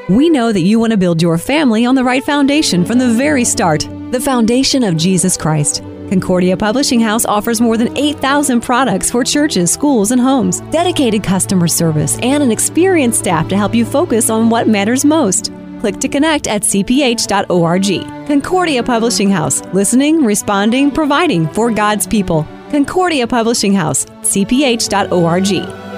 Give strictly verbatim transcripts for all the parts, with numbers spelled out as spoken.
We know that you want to build your family on the right foundation from the very start, the foundation of Jesus Christ. Concordia Publishing House offers more than eight thousand products for churches, schools, and homes, dedicated customer service, and an experienced staff to help you focus on what matters most. Click to connect at c p h dot org. Concordia Publishing House, listening, responding, providing for God's people. Concordia Publishing House, c p h dot org.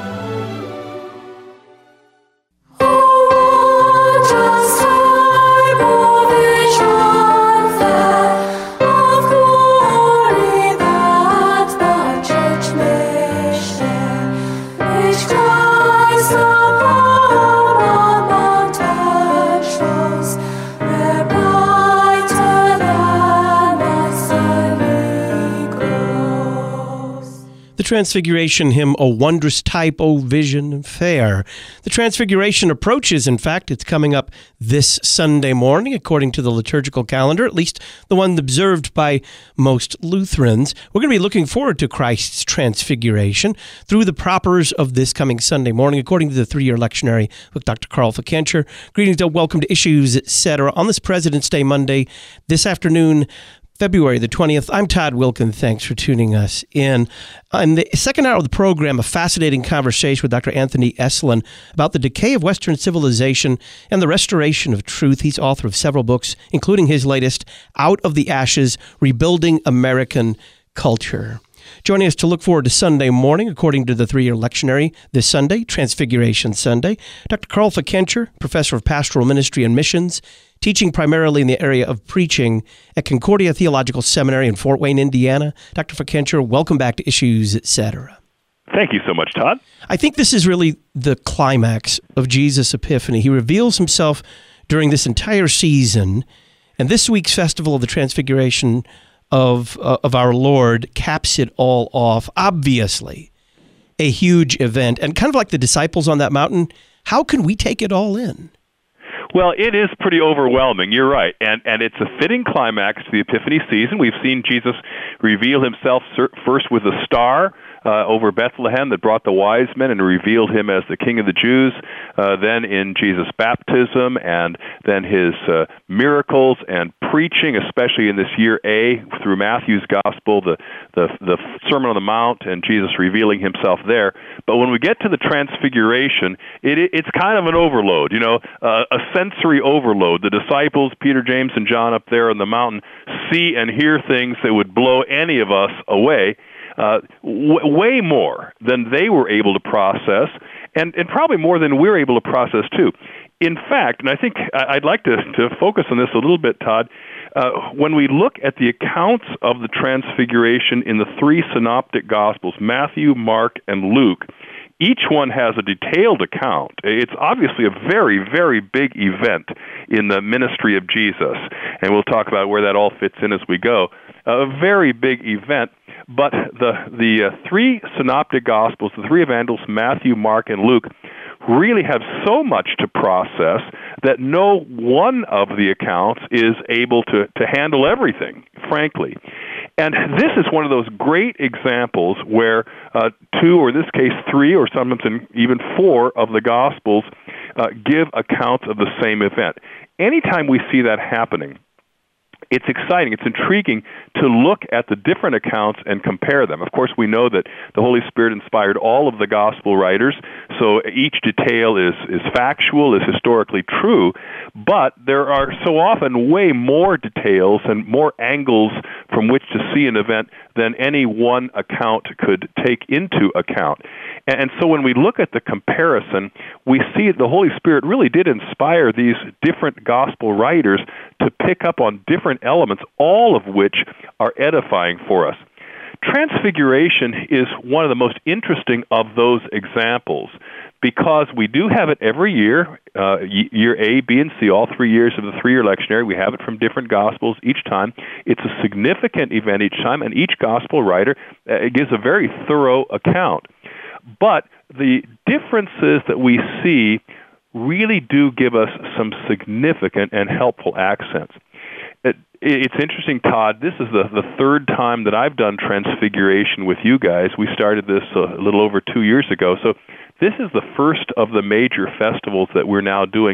Transfiguration hymn, O Wondrous Type, O Vision Fair. The Transfiguration approaches, in fact, it's coming up this Sunday morning, according to the liturgical calendar, at least the one observed by most Lutherans. We're going to be looking forward to Christ's Transfiguration through the propers of this coming Sunday morning, according to the three-year lectionary with Doctor Carl Fikencher. Greetings and welcome to Issues, et cetera. On this President's Day Monday, this afternoon, February the twentieth. I'm Todd Wilkin. Thanks for tuning us in. In the second hour of the program, a fascinating conversation with Doctor Anthony Esolen about the decay of Western civilization and the restoration of truth. He's author of several books, including his latest, Out of the Ashes, Rebuilding American Culture. Joining us to look forward to Sunday morning, according to the three-year lectionary, this Sunday, Transfiguration Sunday, Doctor Carl Fikencher, professor of pastoral ministry and missions, teaching primarily in the area of preaching at Concordia Theological Seminary in Fort Wayne, Indiana. Doctor Fikencher, welcome back to Issues, et cetera. Thank you so much, Todd. I think this is really the climax of Jesus' Epiphany. He reveals himself during this entire season, and this week's Festival of the Transfiguration of uh, of our Lord caps it all off. Obviously, a huge event, and kind of like the disciples on that mountain, how can we take it all in? Well, it is pretty overwhelming. You're right. And and it's a fitting climax to the Epiphany season. We've seen Jesus reveal himself first with a star uh, over Bethlehem that brought the wise men and revealed him as the King of the Jews, uh, then in Jesus' baptism, and then his uh, miracles and preaching, especially in this year A through Matthew's Gospel, the, the, the Sermon on the Mount, and Jesus revealing himself there. But when we get to the Transfiguration, it, it's kind of an overload, you know, uh, a sensory overload. The disciples, Peter, James, and John up there on the mountain, see and hear things that would blow any of us away. Uh, w- way more than they were able to process, and, and probably more than we're able to process, too. In fact, and I think I'd like to, to focus on this a little bit, Todd, uh, when we look at the accounts of the Transfiguration in the three synoptic Gospels, Matthew, Mark, and Luke, each one has a detailed account. It's obviously a very, very big event in the ministry of Jesus, and we'll talk about where that all fits in as we go. A very big event, but the the uh, three synoptic Gospels, the three evangelists, Matthew, Mark, and Luke, really have so much to process that no one of the accounts is able to, to handle everything, frankly. And this is one of those great examples where uh, two, or in this case three, or sometimes even four of the Gospels uh, give accounts of the same event. Anytime we see that happening, it's exciting, it's intriguing to look at the different accounts and compare them. Of course, we know that the Holy Spirit inspired all of the gospel writers, so each detail is, is factual, is historically true, but there are so often way more details and more angles from which to see an event than any one account could take into account. And so when we look at the comparison, we see the Holy Spirit really did inspire these different gospel writers to pick up on different elements, all of which are edifying for us. Transfiguration is one of the most interesting of those examples because we do have it every year, uh, year A, B, and C, all three years of the three-year lectionary. We have it from different Gospels each time. It's a significant event each time, and each Gospel writer uh, gives a very thorough account. But the differences that we see really do give us some significant and helpful accents. It, it's interesting, Todd, this is the, the third time that I've done Transfiguration with you guys. We started this a little over two years ago, so this is the first of the major festivals that we're now doing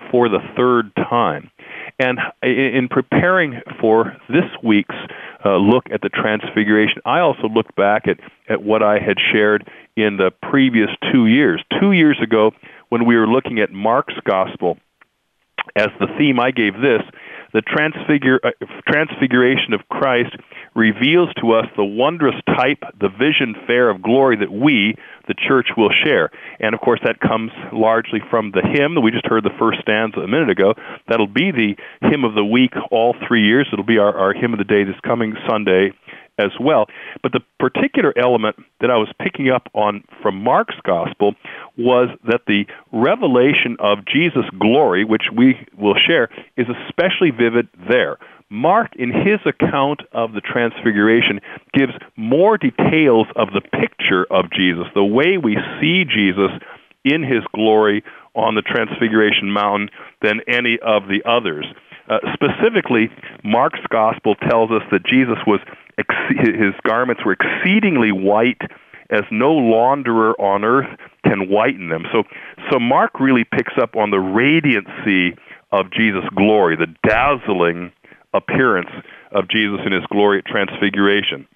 for the third time. And in preparing for this week's uh, look at the Transfiguration, I also looked back at, at what I had shared in the previous two years. Two years ago, when we were looking at Mark's Gospel, as the theme I gave this, the transfigure, uh, Transfiguration of Christ reveals to us the wondrous type, the vision fair of glory that we, the church, will share. And, of course, that comes largely from the hymn that we just heard the first stanza a minute ago. That'll be the hymn of the week all three years. It'll be our, our hymn of the day this coming Sunday as well. But the particular element that I was picking up on from Mark's Gospel was that the revelation of Jesus' glory, which we will share, is especially vivid there. Mark, in his account of the Transfiguration, gives more details of the picture of Jesus, the way we see Jesus in his glory on the Transfiguration Mountain than any of the others. Uh, specifically, Mark's Gospel tells us that Jesus was his garments were exceedingly white, as no launderer on earth can whiten them. So, so Mark really picks up on the radiancy of Jesus' glory, the dazzling appearance of Jesus in his glory at Transfiguration.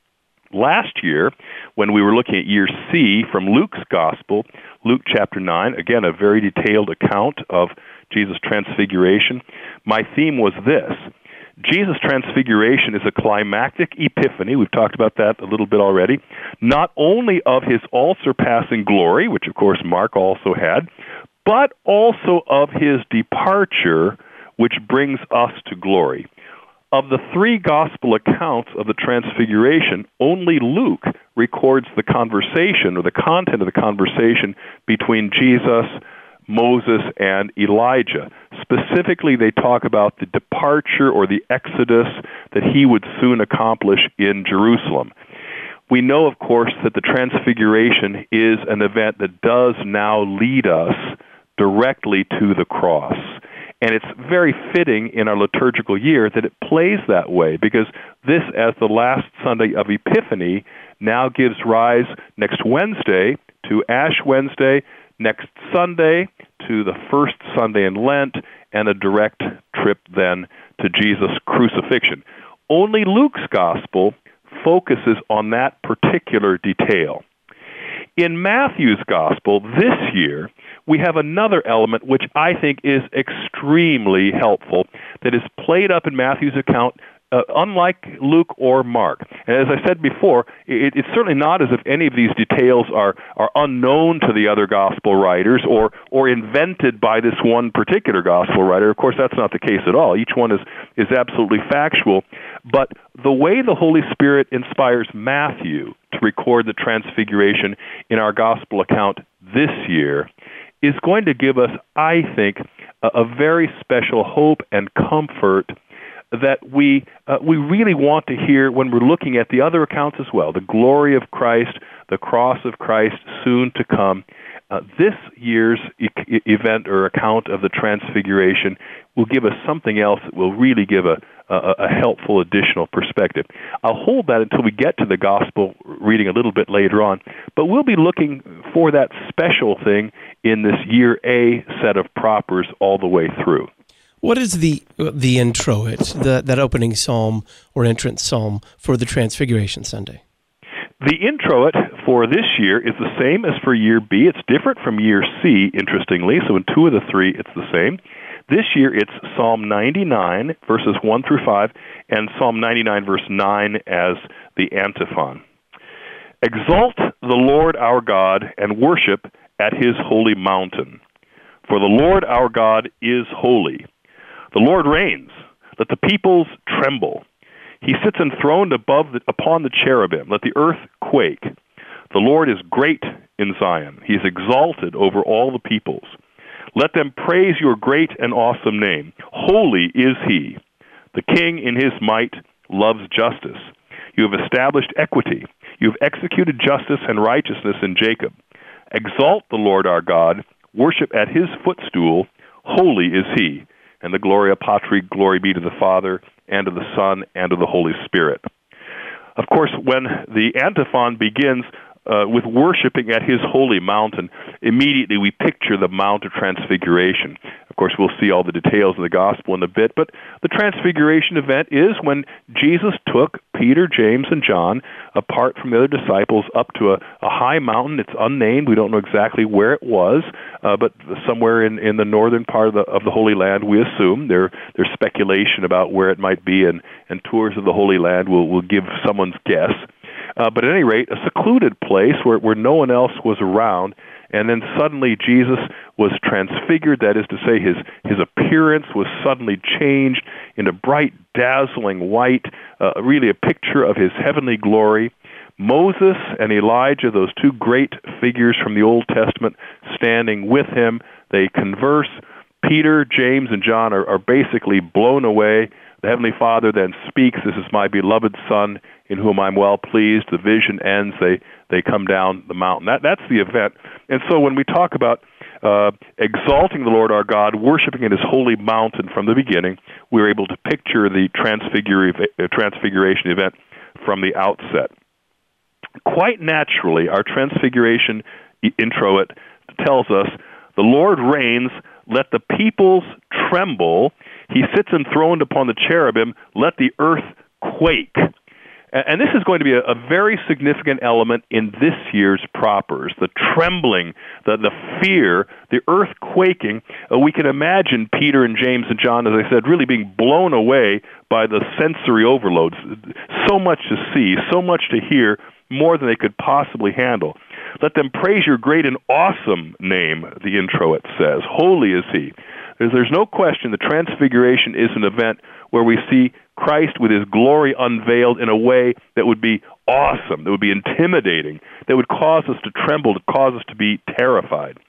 Last year, when we were looking at year C from Luke's Gospel, Luke chapter nine, again, a very detailed account of Jesus' Transfiguration, my theme was this: Jesus' Transfiguration is a climactic epiphany. We've talked about that a little bit already. Not only of his all-surpassing glory, which of course Mark also had, but also of his departure, which brings us to glory. Of the three gospel accounts of the Transfiguration, only Luke records the conversation or the content of the conversation between Jesus, Moses, and Elijah. Specifically, they talk about the departure or the exodus that he would soon accomplish in Jerusalem. We know, of course, that the Transfiguration is an event that does now lead us directly to the cross. And it's very fitting in our liturgical year that it plays that way, because this, as the last Sunday of Epiphany, now gives rise next Wednesday to Ash Wednesday, next Sunday to the first Sunday in Lent, and a direct trip then to Jesus' crucifixion. Only Luke's Gospel focuses on that particular detail. In Matthew's Gospel this year, we have another element which I think is extremely helpful that is played up in Matthew's account, uh, unlike Luke or Mark. And as I said before, it, it's certainly not as if any of these details are, are unknown to the other gospel writers or, or invented by this one particular gospel writer. Of course, that's not the case at all. Each one is, is absolutely factual. But the way the Holy Spirit inspires Matthew to record the Transfiguration in our gospel account this year is going to give us, I think, a, a very special hope and comfort that we uh, we really want to hear when we're looking at the other accounts as well, the glory of Christ, the cross of Christ soon to come. Uh, this year's e- event or account of the Transfiguration will give us something else that will really give a, a, a helpful additional perspective. I'll hold that until we get to the gospel reading a little bit later on, but we'll be looking for that special thing in this year A set of propers all the way through. What is the the introit, the, that opening psalm or entrance psalm for the Transfiguration Sunday? The introit for this year is the same as for year B. It's different from year C, interestingly, so in two of the three it's the same. This year it's Psalm ninety-nine, verses one through five, and Psalm ninety-nine, verse nine as the antiphon. Exalt the Lord our God and worship at his holy mountain. For the Lord our God is holy. The Lord reigns. Let the peoples tremble. He sits enthroned above the, upon the cherubim. Let the earth quake. The Lord is great in Zion. He is exalted over all the peoples. Let them praise your great and awesome name. Holy is he. The king in his might loves justice. You have established equity. You have executed justice and righteousness in Jacob. Exalt the Lord our God. Worship at his footstool. Holy is he. And the Gloria Patri, glory be to the Father, and to the Son, and to the Holy Spirit. Of course, when the antiphon begins uh, with worshiping at his holy mountain, immediately we picture the Mount of Transfiguration. Of course, we'll see all the details of the gospel in a bit, but the Transfiguration event is when Jesus took Peter, James, and John apart from the other disciples up to a, a high mountain. It's unnamed. We don't know exactly where it was, uh, but somewhere in, in the northern part of the of the Holy Land, we assume. There, there's speculation about where it might be, and, and tours of the Holy Land will, will give someone's guess. Uh, but at any rate, a secluded place where, where no one else was around, and then suddenly Jesus was transfigured. That is to say, his, his appearance was suddenly changed into bright, dazzling white, uh, really a picture of his heavenly glory. Moses and Elijah, those two great figures from the Old Testament, standing with him, they converse. Peter, James, and John are, are basically blown away. The Heavenly Father then speaks, "This is my beloved Son, in whom I'm well pleased." The vision ends. They they come down the mountain. That That's the event. And so when we talk about uh, exalting the Lord our God, worshiping in his holy mountain from the beginning, we're able to picture the transfigura- transfiguration event from the outset. Quite naturally, our transfiguration introit tells us, "The Lord reigns, let the peoples tremble. He sits enthroned upon the cherubim, let the earth quake." And this is going to be a, a very significant element in this year's propers, the trembling, the, the fear, the earth quaking. Uh, we can imagine Peter and James and John, as I said, really being blown away by the sensory overloads. So much to see, so much to hear, more than they could possibly handle. "Let them praise your great and awesome name," the introit says. "Holy is he." There's, there's no question the Transfiguration is an event where we see Christ with his glory unveiled in a way that would be awesome, that would be intimidating, that would cause us to tremble, to cause us to be terrified.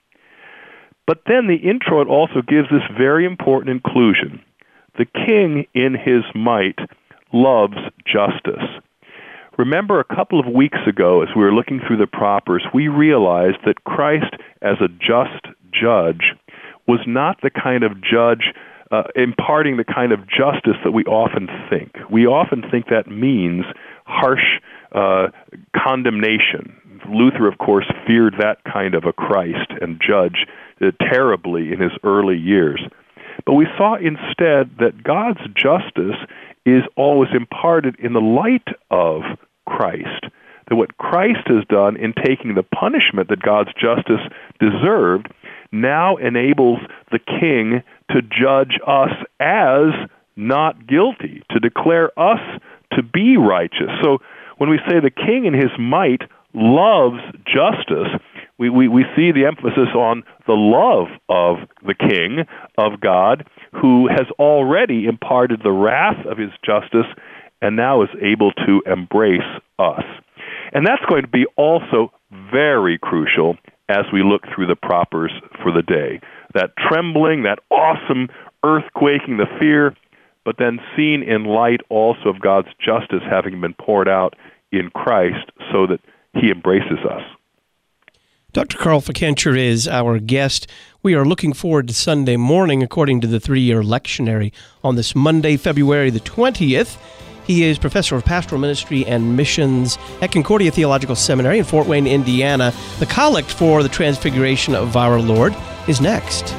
But then the introit also gives this very important inclusion. The king in his might loves justice. Remember, a couple of weeks ago, as we were looking through the propers, we realized that Christ, as a just judge, was not the kind of judge uh, imparting the kind of justice that we often think. We often think that means harsh uh, condemnation. Luther, of course, feared that kind of a Christ and judge uh, terribly in his early years. But we saw instead that God's justice is always imparted in the light of Christ. That what Christ has done in taking the punishment that God's justice deserved now enables the king to judge us as not guilty, to declare us to be righteous. So when we say the king in his might loves justice, we, we, we see the emphasis on the love of the king, of God, who has already imparted the wrath of his justice and now is able to embrace us. And that's going to be also very crucial as we look through the propers for the day. That trembling, that awesome earthquaking, the fear, but then seen in light also of God's justice having been poured out in Christ so that he embraces us. Doctor Carl Fickenscher is our guest. We are looking forward to Sunday morning, according to the three-year lectionary, on this Monday, February the twentieth. He is professor of pastoral ministry and missions at Concordia Theological Seminary in Fort Wayne, Indiana. The collect for the Transfiguration of our Lord is next.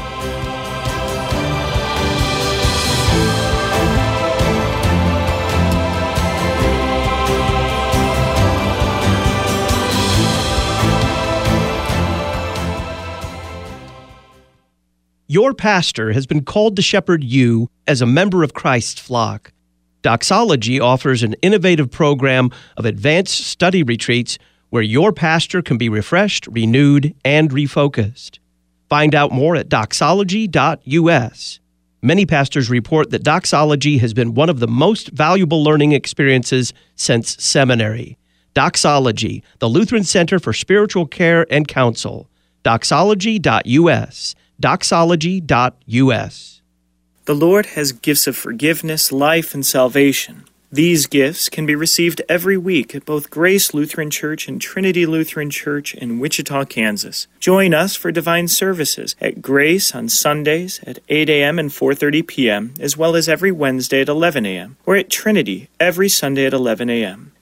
Your pastor has been called to shepherd you as a member of Christ's flock. Doxology offers an innovative program of advanced study retreats where your pastor can be refreshed, renewed, and refocused. Find out more at doxology dot U S. Many pastors report that doxology has been one of the most valuable learning experiences since seminary. Doxology, the Lutheran Center for Spiritual Care and Counsel. doxology dot U S. doxology dot U S. The Lord has gifts of forgiveness, life, and salvation. These gifts can be received every week at both Grace Lutheran Church and Trinity Lutheran Church in Wichita, Kansas. Join us for divine services at Grace on Sundays at eight a.m. and four thirty p.m., as well as every Wednesday at eleven a.m., or at Trinity every Sunday at eleven a.m.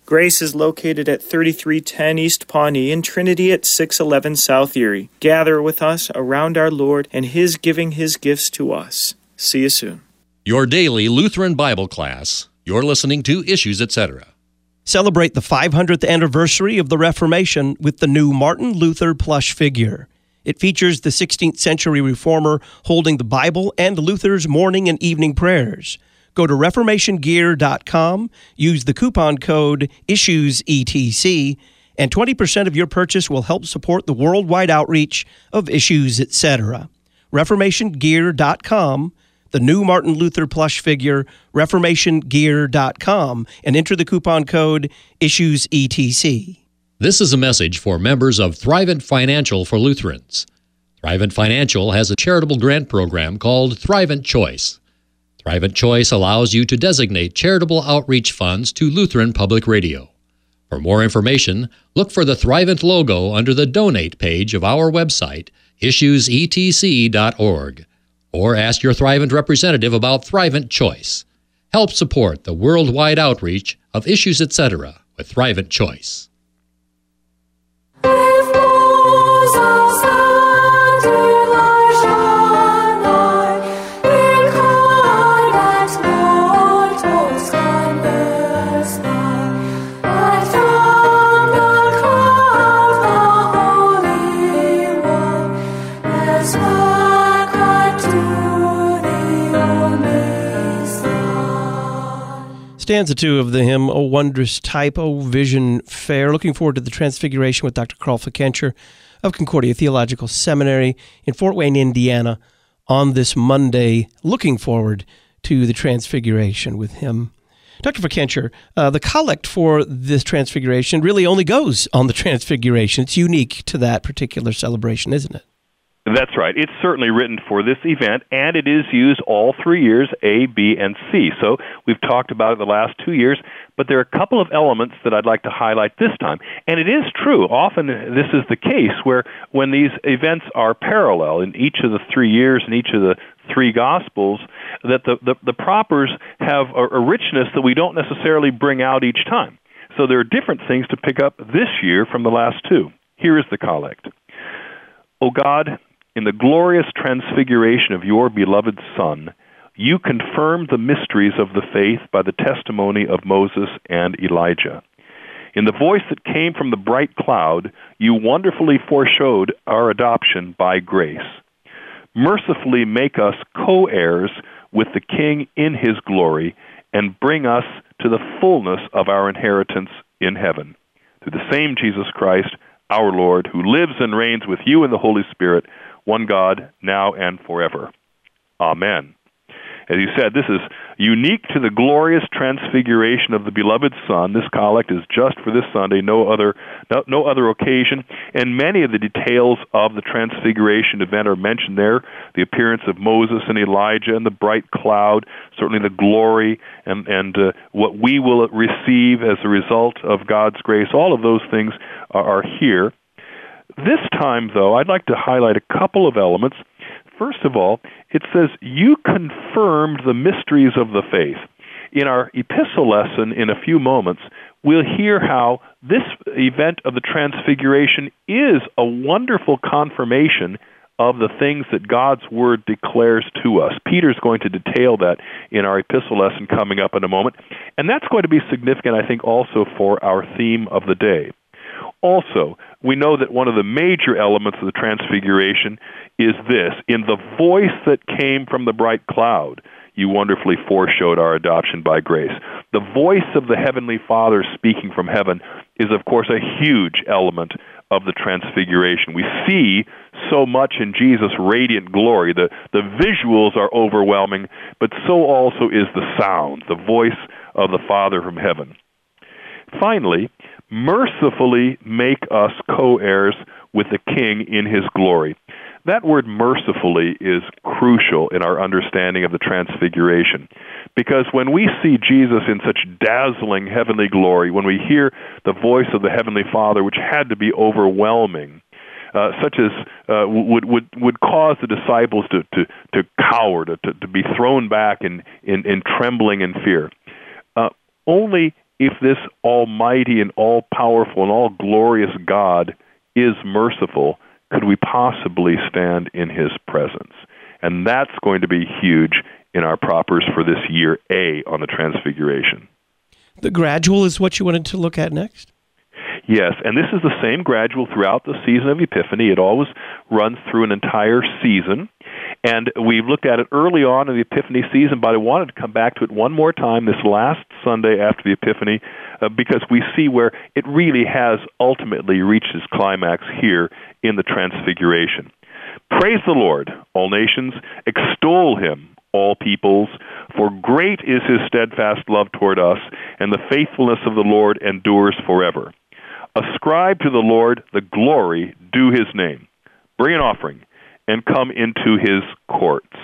Grace is located at thirty-three ten East Pawnee and Trinity at six eleven South Erie. Gather with us around our Lord and His giving His gifts to us. See you soon. Your daily Lutheran Bible class. You're listening to Issues, et cetera. Celebrate the five hundredth anniversary of the Reformation with the new Martin Luther plush figure. It features the sixteenth century reformer holding the Bible and Luther's morning and evening prayers. Go to reformation gear dot com, use the coupon code ISSUESETC, and twenty percent of your purchase will help support the worldwide outreach of Issues, et cetera. reformation gear dot com, the new Martin Luther plush figure, reformation gear dot com, and enter the coupon code ISSUESETC. This is a message for members of Thrivent Financial for Lutherans. Thrivent Financial has a charitable grant program called Thrivent Choice. Thrivent Choice allows you to designate charitable outreach funds to Lutheran Public Radio. For more information, look for the Thrivent logo under the Donate page of our website, issues e t c dot org, or ask your Thrivent representative about Thrivent Choice. Help support the worldwide outreach of Issues, et cetera with Thrivent Choice. Stanza two of the hymn, O Wondrous Type, O Vision Fair. Looking forward to the Transfiguration with Doctor Carl Fikencher of Concordia Theological Seminary in Fort Wayne, Indiana, on this Monday. Looking forward to the Transfiguration with him. Doctor Fikencher, uh, the collect for this Transfiguration really only goes on the Transfiguration. It's unique to that particular celebration, isn't it? That's right. It's certainly written for this event, and it is used all three years, A, B, and C. So we've talked about it the last two years, but there are a couple of elements that I'd like to highlight this time. And it is true. Often this is the case where when these events are parallel in each of the three years and each of the three Gospels, that the, the, the propers have a, a richness that we don't necessarily bring out each time. So there are different things to pick up this year from the last two. Here is the collect. O God, in the glorious transfiguration of your beloved Son, you confirmed the mysteries of the faith by the testimony of Moses and Elijah. In the voice that came from the bright cloud, you wonderfully foreshowed our adoption by grace. Mercifully make us co-heirs with the King in his glory, and bring us to the fullness of our inheritance in heaven. Through the same Jesus Christ, our Lord, who lives and reigns with you in the Holy Spirit, one God, now and forever. Amen. As you said, this is unique to the glorious transfiguration of the beloved Son. This collect is just for this Sunday, no other no, no other occasion. And many of the details of the transfiguration event are mentioned there. The appearance of Moses and Elijah and the bright cloud, certainly the glory and, and uh, what we will receive as a result of God's grace. All of those things are, are here. This time, though, I'd like to highlight a couple of elements. First of all, it says, you confirmed the mysteries of the faith. In our epistle lesson in a few moments, we'll hear how this event of the Transfiguration is a wonderful confirmation of the things that God's Word declares to us. Peter's going to detail that in our epistle lesson coming up in a moment. And that's going to be significant, I think, also for our theme of the day. Also, we know that one of the major elements of the Transfiguration is this: in the voice that came from the bright cloud, you wonderfully foreshowed our adoption by grace. The voice of the Heavenly Father speaking from heaven is, of course, a huge element of the Transfiguration. We see so much in Jesus' radiant glory. The, the visuals are overwhelming, but so also is the sound, the voice of the Father from heaven. Finally, mercifully make us co-heirs with the King in his glory. That word mercifully is crucial in our understanding of the Transfiguration, because when we see Jesus in such dazzling heavenly glory, when we hear the voice of the Heavenly Father, which had to be overwhelming, uh, such as uh, would, would would cause the disciples to, to, to cower, to, to be thrown back in, in, in trembling and fear, uh, only if this almighty and all-powerful and all-glorious God is merciful, could we possibly stand in his presence? And that's going to be huge in our propers for this year A on the Transfiguration. The gradual is what you wanted to look at next? Yes, and this is the same gradual throughout the season of Epiphany. It always runs through an entire season. And we've looked at it early on in the Epiphany season, but I wanted to come back to it one more time this last Sunday after the Epiphany, uh, because we see where it really has ultimately reached its climax here in the Transfiguration. Praise the Lord, all nations. Extol him, all peoples. For great is his steadfast love toward us, and the faithfulness of the Lord endures forever. Ascribe to the Lord the glory due his name. Bring an offering and come into his courts.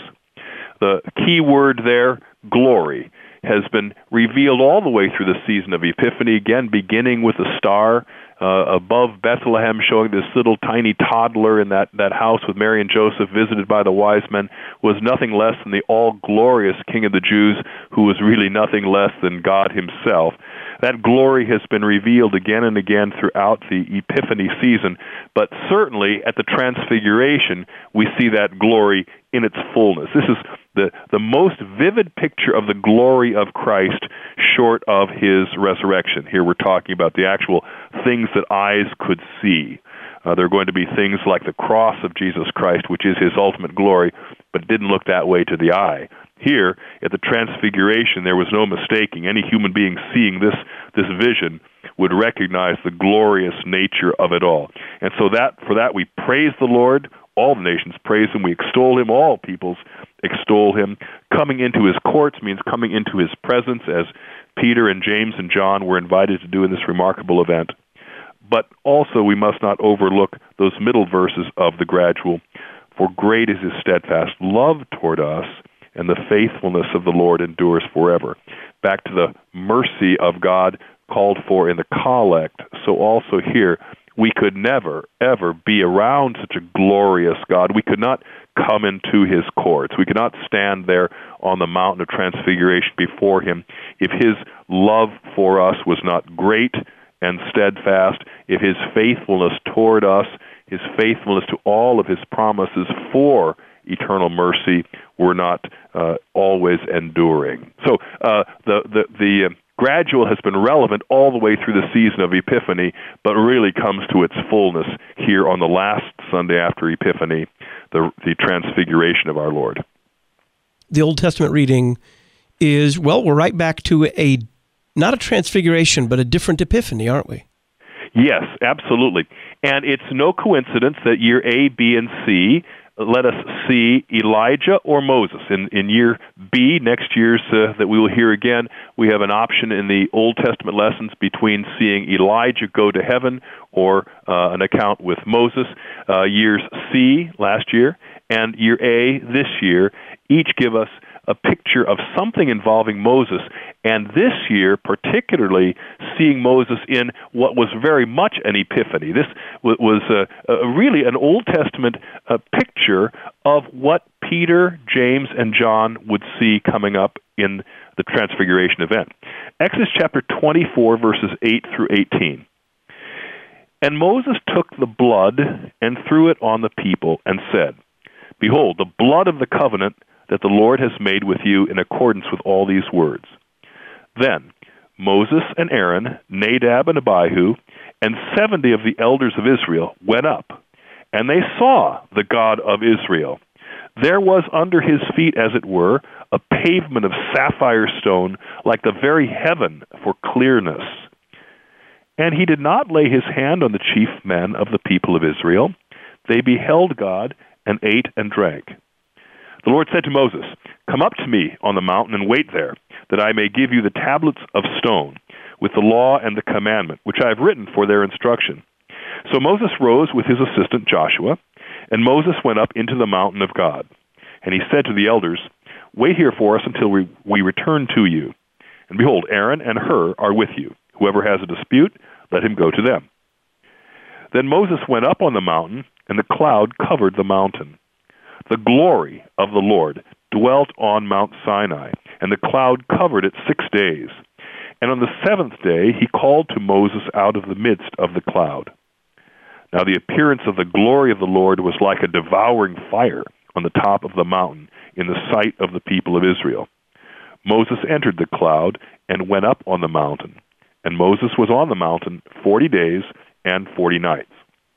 The key word there, glory, has been revealed all the way through the season of Epiphany, again beginning with a star uh, above Bethlehem, showing this little tiny toddler in that, that house with Mary and Joseph, visited by the wise men, was nothing less than the all-glorious King of the Jews, who was really nothing less than God himself. That glory has been revealed again and again throughout the Epiphany season, but certainly at the Transfiguration, we see that glory in its fullness. This is the, the most vivid picture of the glory of Christ short of his resurrection. Here we're talking about the actual things that eyes could see. Uh, there are going to be things like the cross of Jesus Christ, which is his ultimate glory, but it didn't look that way to the eye. Here, at the Transfiguration, there was no mistaking. Any human being seeing this, this vision would recognize the glorious nature of it all. And so that for that we praise the Lord. All the nations praise him. We extol him. All peoples extol him. Coming into his courts means coming into his presence, as Peter and James and John were invited to do in this remarkable event. But also we must not overlook those middle verses of the gradual. For great is his steadfast love toward us, and the faithfulness of the Lord endures forever. Back to the mercy of God called for in the collect. So also here, we could never, ever be around such a glorious God. We could not come into his courts. We could not stand there on the mountain of transfiguration before him if his love for us was not great and steadfast, if his faithfulness toward us, his faithfulness to all of his promises for eternal mercy were not uh, always enduring. So uh, the the, the uh, gradual has been relevant all the way through the season of Epiphany, but really comes to its fullness here on the last Sunday after Epiphany, the, the transfiguration of our Lord. The Old Testament reading is, well, we're right back to a, not a transfiguration, but a different Epiphany, aren't we? Yes, absolutely. And it's no coincidence that year A, B, and C let us see Elijah or Moses. In, in year B, next year's uh, that we will hear again, we have an option in the Old Testament lessons between seeing Elijah go to heaven or uh, an account with Moses. Uh, years C, last year, and year A, this year, each give us a picture of something involving Moses, and this year particularly seeing Moses in what was very much an epiphany. This was a, a really an Old Testament uh, picture of what Peter, James, and John would see coming up in the Transfiguration event. Exodus chapter twenty-four, verses eight through eighteen. And Moses took the blood and threw it on the people and said, Behold, the blood of the covenant that the Lord has made with you in accordance with all these words. Then Moses and Aaron, Nadab and Abihu, and seventy of the elders of Israel went up, and they saw the God of Israel. There was under his feet, as it were, a pavement of sapphire stone, like the very heaven for clearness. And he did not lay his hand on the chief men of the people of Israel. They beheld God and ate and drank. The Lord said to Moses, Come up to me on the mountain and wait there, that I may give you the tablets of stone with the law and the commandment, which I have written for their instruction. So Moses rose with his assistant Joshua, and Moses went up into the mountain of God. And he said to the elders, Wait here for us until we, we return to you. And behold, Aaron and Hur are with you. Whoever has a dispute, let him go to them. Then Moses went up on the mountain, and the cloud covered the mountain. The glory of the Lord dwelt on Mount Sinai, and the cloud covered it six days. And on the seventh day he called to Moses out of the midst of the cloud. Now the appearance of the glory of the Lord was like a devouring fire on the top of the mountain in the sight of the people of Israel. Moses entered the cloud and went up on the mountain. And Moses was on the mountain forty days and forty nights.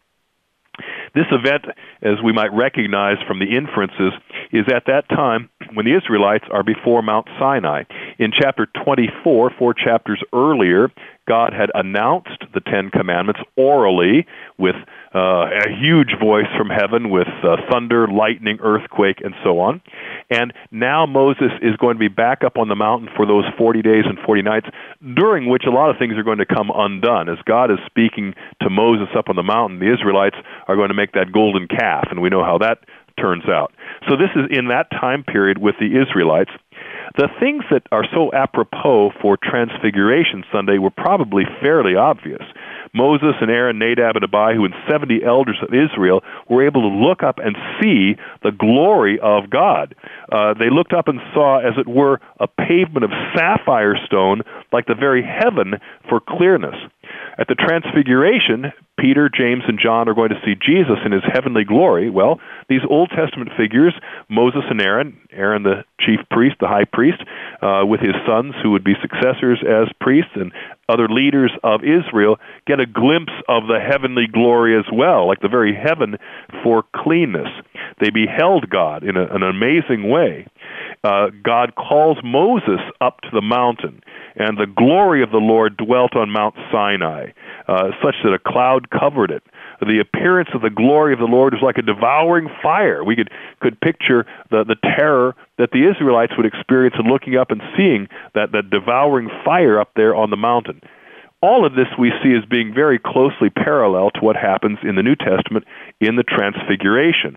This event, as we might recognize from the inferences, is at that time when the Israelites are before Mount Sinai. In chapter twenty-four, four chapters earlier, God had announced the Ten Commandments orally with uh, a huge voice from heaven with uh, thunder, lightning, earthquake, and so on. And now Moses is going to be back up on the mountain for those forty days and forty nights, during which a lot of things are going to come undone. As God is speaking to Moses up on the mountain, the Israelites are going to make that golden calf, and we know how that turns out. So this is in that time period with the Israelites. The things that are so apropos for Transfiguration Sunday were probably fairly obvious. Moses and Aaron, Nadab and Abihu, and seventy elders of Israel were able to look up and see the glory of God. Uh, they looked up and saw, as it were, a pavement of sapphire stone, like the very heaven for clearness. At the Transfiguration, Peter, James, and John are going to see Jesus in his heavenly glory. Well, these Old Testament figures, Moses and Aaron, Aaron the chief priest, the high priest, uh, with his sons who would be successors as priests, and other leaders of Israel, get a glimpse of the heavenly glory as well, like the very heaven for cleanness. They beheld God in a, an amazing way. Uh, God calls Moses up to the mountain, and the glory of the Lord dwelt on Mount Sinai, uh, such that a cloud covered it. The appearance of the glory of the Lord was like a devouring fire. We could, could picture the, the terror that the Israelites would experience in looking up and seeing that, that devouring fire up there on the mountain. All of this we see as being very closely parallel to what happens in the New Testament in the Transfiguration.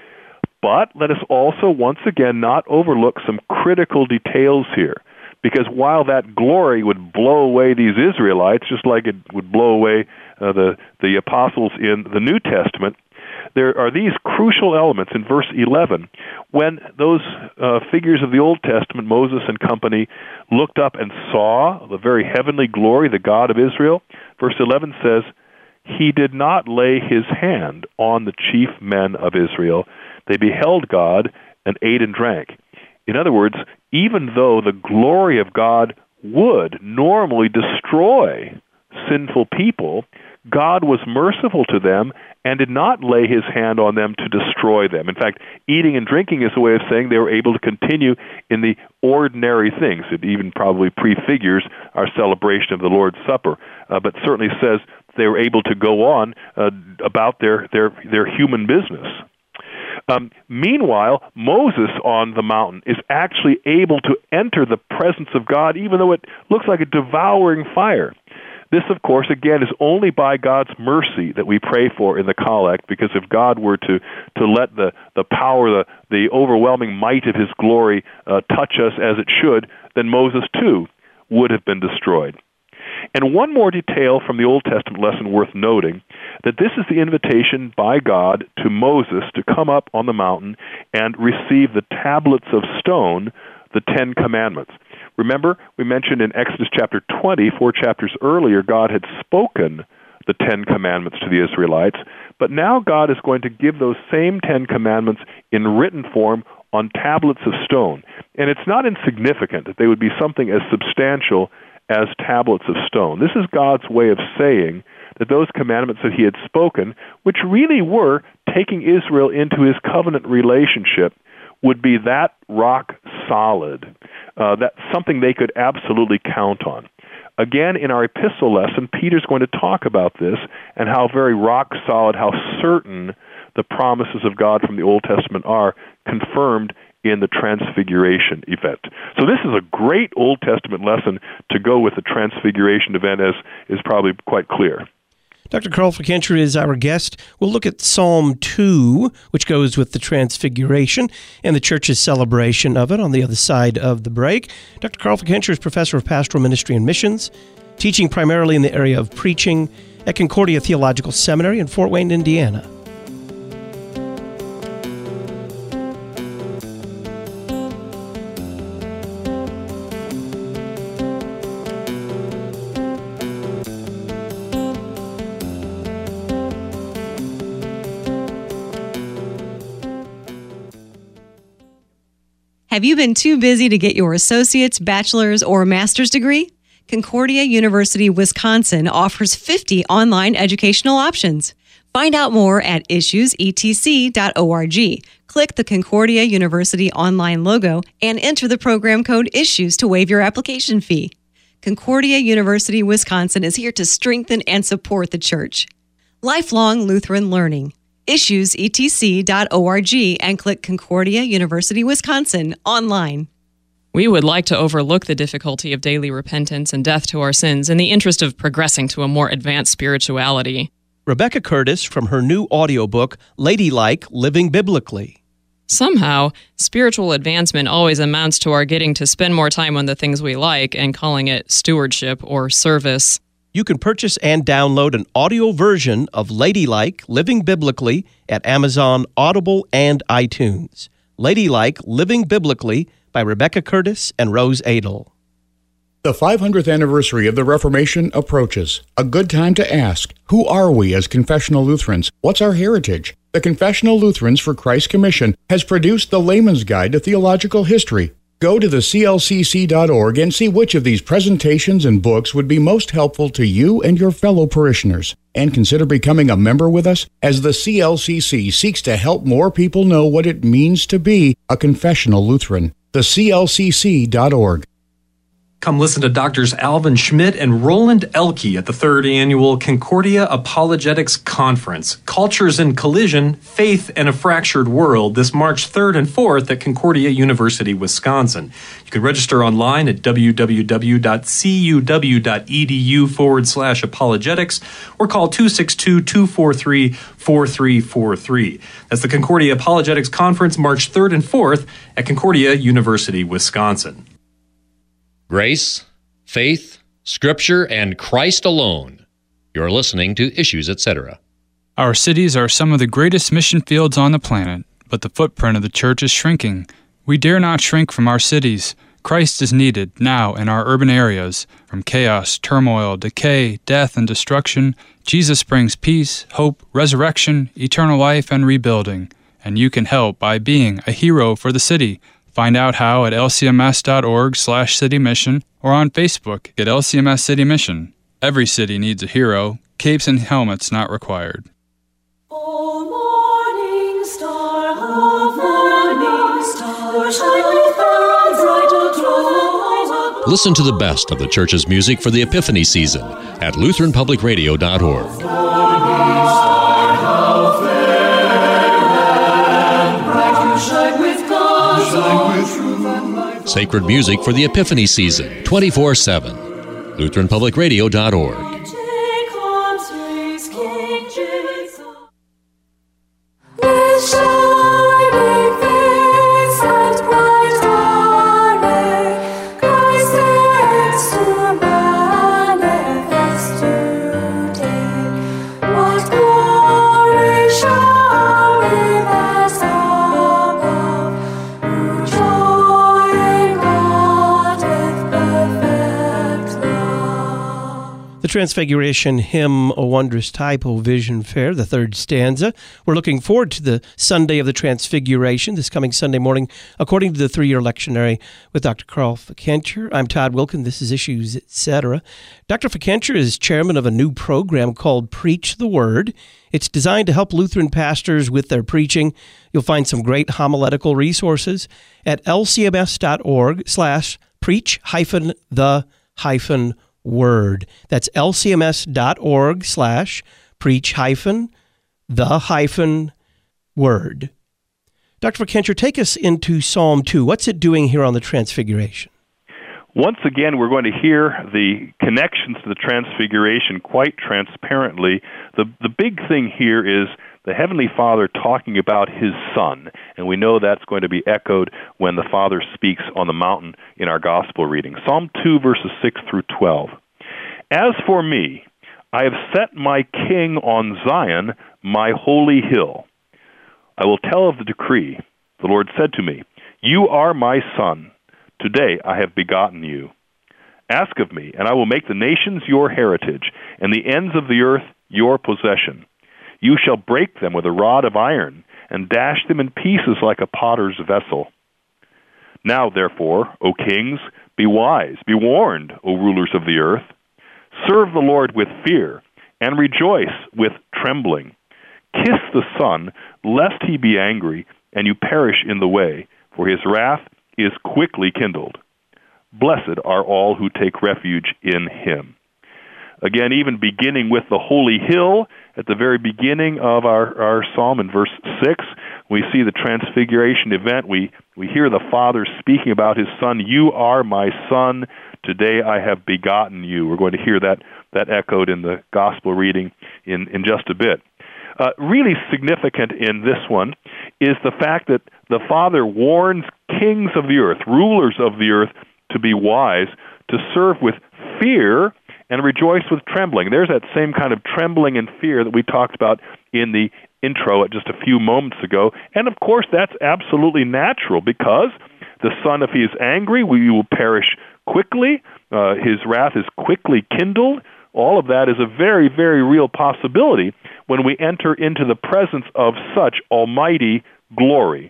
But let us also once again not overlook some critical details here. Because while that glory would blow away these Israelites, just like it would blow away uh, the, the apostles in the New Testament, there are these crucial elements in verse eleven. When those uh, figures of the Old Testament, Moses and company, looked up and saw the very heavenly glory, the God of Israel, verse eleven says, "He did not lay his hand on the chief men of Israel. They beheld God and ate and drank." In other words, even though the glory of God would normally destroy sinful people, God was merciful to them and did not lay his hand on them to destroy them. In fact, eating and drinking is a way of saying they were able to continue in the ordinary things. It even probably prefigures our celebration of the Lord's Supper, uh, but certainly says they were able to go on uh, about their, their, their human business. Um, meanwhile, Moses on the mountain is actually able to enter the presence of God, even though it looks like a devouring fire. This, of course, again, is only by God's mercy that we pray for in the collect, because if God were to, to let the, the power, the, the overwhelming might of his glory uh, touch us as it should, then Moses, too, would have been destroyed. And one more detail from the Old Testament lesson worth noting, that this is the invitation by God to Moses to come up on the mountain and receive the tablets of stone, the Ten Commandments. Remember, we mentioned in Exodus chapter twenty, four chapters earlier, God had spoken the Ten Commandments to the Israelites, but now God is going to give those same Ten Commandments in written form on tablets of stone. And it's not insignificant that they would be something as substantial as tablets of stone. This is God's way of saying that those commandments that he had spoken, which really were taking Israel into his covenant relationship, would be that rock solid, uh, that something they could absolutely count on. Again, in our epistle lesson, Peter's going to talk about this and how very rock solid, how certain the promises of God from the Old Testament are, confirmed in the Transfiguration event. So this is a great Old Testament lesson to go with the Transfiguration event, as is probably quite clear. Doctor Carl Fickenscher is our guest. We'll look at Psalm two, which goes with the Transfiguration and the Church's celebration of it on the other side of the break. Doctor Carl Fickenscher is Professor of Pastoral Ministry and Missions, teaching primarily in the area of preaching at Concordia Theological Seminary in Fort Wayne, Indiana. Have you been too busy to get your associate's, bachelor's, or master's degree? Concordia University Wisconsin offers fifty online educational options. Find out more at issues e t c dot org. Click the Concordia University online logo and enter the program code ISSUES to waive your application fee. Concordia University Wisconsin is here to strengthen and support the church. Lifelong Lutheran Learning. issues e t c dot org and click Concordia University Wisconsin online. We would like to overlook the difficulty of daily repentance and death to our sins in the interest of progressing to a more advanced spirituality. Rebecca Curtis from her new audiobook, Ladylike, Living Biblically. Somehow, spiritual advancement always amounts to our getting to spend more time on the things we like and calling it stewardship or service. You can purchase and download an audio version of Ladylike, Living Biblically at Amazon, Audible, and iTunes. Ladylike, Living Biblically by Rebecca Curtis and Rose Adel. The five hundredth anniversary of the Reformation approaches. A good time to ask, who are we as confessional Lutherans? What's our heritage? The Confessional Lutherans for Christ Commission has produced the Layman's Guide to Theological History. Go to the c l c c dot org and see which of these presentations and books would be most helpful to you and your fellow parishioners. And consider becoming a member with us as the C L C C seeks to help more people know what it means to be a confessional Lutheran. the c l c c dot org. Come listen to Doctors Alvin Schmidt and Roland Elke at the third annual Concordia Apologetics Conference, Cultures in Collision, Faith and a Fractured World, this March third and fourth at Concordia University, Wisconsin. You can register online at w w w dot c u w dot e d u forward slash apologetics or call two six two, two four three, four three four three. That's the Concordia Apologetics Conference, March third and fourth at Concordia University, Wisconsin. Grace, faith, Scripture, and Christ alone. You're listening to Issues, et cetera. Our cities are some of the greatest mission fields on the planet, but the footprint of the church is shrinking. We dare not shrink from our cities. Christ is needed now in our urban areas. From chaos, turmoil, decay, death, and destruction, Jesus brings peace, hope, resurrection, eternal life, and rebuilding. And you can help by being a hero for the city. Find out how at l c m s dot org slash city mission or on Facebook at L C M S City Mission. Every city needs a hero. Capes and helmets not required. O morning star, O morning star, shine far bright across. Listen to the best of the church's music for the Epiphany season at lutheran public radio dot org. Sacred music for the Epiphany season, twenty-four seven. lutheran public radio dot org. Transfiguration hymn, O Wondrous Type, O Vision Fair, the third stanza. We're looking forward to the Sunday of the Transfiguration this coming Sunday morning, according to the three-year lectionary with Doctor Carl Fikencher. I'm Todd Wilkin. This is Issues, et cetera. Doctor Fikencher is chairman of a new program called Preach the Word. It's designed to help Lutheran pastors with their preaching. You'll find some great homiletical resources at l c m s dot org slash preach hyphen the hyphen word. That's l c m s dot org slash preach hyphen the hyphen word. Doctor Fikencher, take us into Psalm two. What's it doing here on the Transfiguration? Once again, we're going to hear the connections to the Transfiguration quite transparently. The, the big thing here is the Heavenly Father talking about His Son, and we know that's going to be echoed when the Father speaks on the mountain in our Gospel reading. Psalm two, verses six through twelve. As for me, I have set my King on Zion, my holy hill. I will tell of the decree. The Lord said to me, You are my Son. Today I have begotten you. Ask of me, and I will make the nations your heritage, and the ends of the earth your possession. You shall break them with a rod of iron, and dash them in pieces like a potter's vessel. Now, therefore, O kings, be wise, be warned, O rulers of the earth. Serve the Lord with fear, and rejoice with trembling. Kiss the Son, lest he be angry, and you perish in the way, for his wrath is quickly kindled. Blessed are all who take refuge in him. Again, even beginning with the holy hill, at the very beginning of our, our psalm in verse six, we see the transfiguration event. We, we hear the Father speaking about his Son. You are my Son. Today I have begotten you. We're going to hear that, that echoed in the gospel reading in, in just a bit. Uh, really significant in this one is the fact that the Father warns kings of the earth, rulers of the earth, to be wise, to serve with fear, and rejoice with trembling. There's that same kind of trembling and fear that we talked about in the intro just a few moments ago. And of course, that's absolutely natural, because the Son, if he is angry, we will perish quickly. Uh, his wrath is quickly kindled. All of that is a very, very real possibility when we enter into the presence of such almighty glory.